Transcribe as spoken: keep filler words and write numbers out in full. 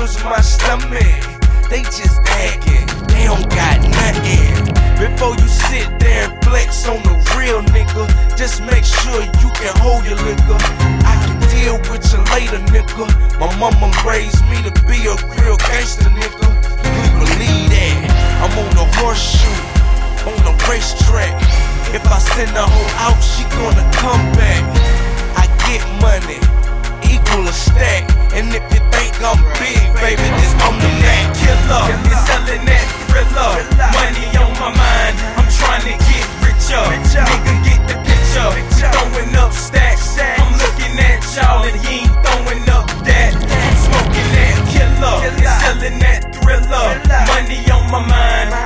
lose my stomach. They just acting, they don't got nothing. Before you sit there and flex on the real nigga, just make sure you can hold your liquor. I can deal with you later, nigga. My mama raised me to be a real gangster, nigga. You believe that? I'm on the horseshoe, on the racetrack. If I send a hoe out, she gonna come back. I get money, equal a stack. And if you think I'm big, baby, then I'm the Mac killer. You're selling that thriller, money on my mind. I'm trying to get richer, nigga, get the picture. Throwing up stacks, I'm looking at y'all and you ain't throwing up that. I'm smoking that killer, you're selling that thriller, money on my mind.